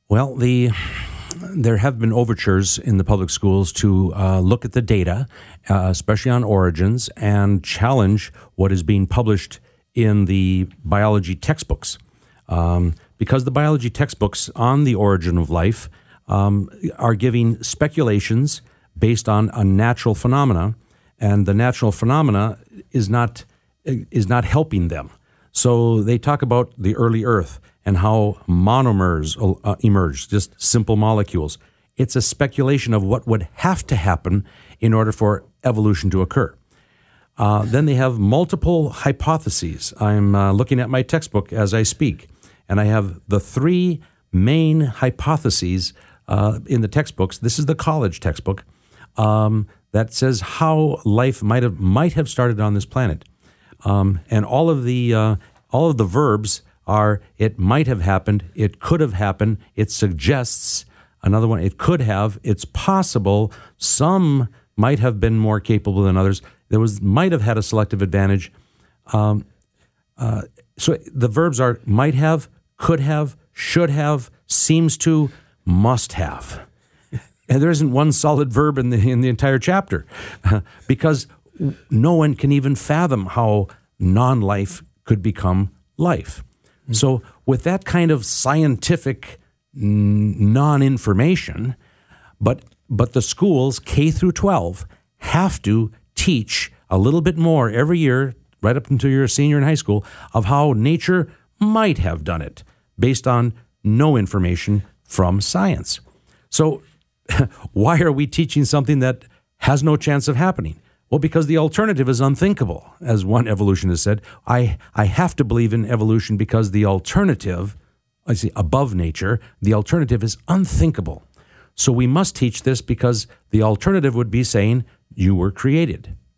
Well, there have been overtures in the public schools to look at the data, especially on origins, and challenge what is being published in the biology textbooks. Because the biology textbooks on the origin of life are giving speculations based on a natural phenomena, and the natural phenomena is not helping them. So they talk about the early Earth and how monomers emerged, just simple molecules. It's a speculation of what would have to happen in order for evolution to occur. Then they have multiple hypotheses. I'm looking at my textbook as I speak, and I have the three main hypotheses in the textbooks. This is the college textbook that says how life might have started on this planet, and all of the verbs are: it might have happened, it could have happened, it suggests. Another one: it could have, it's possible, some might have been more capable than others. Might have had a selective advantage. So the verbs are might have, could have, should have, seems to, must have. And there isn't one solid verb in the entire chapter because no one can even fathom how non-life could become life. Mm-hmm. So with that kind of scientific non-information, but the schools, K through 12, have to teach a little bit more every year, right up until you're a senior in high school, of how nature might have done it based on no information from science. So why are we teaching something that has no chance of happening? Well, because the alternative is unthinkable, as one evolutionist said. I have to believe in evolution because the alternative, I see, above nature, the alternative is unthinkable. So we must teach this because the alternative would be saying you were created.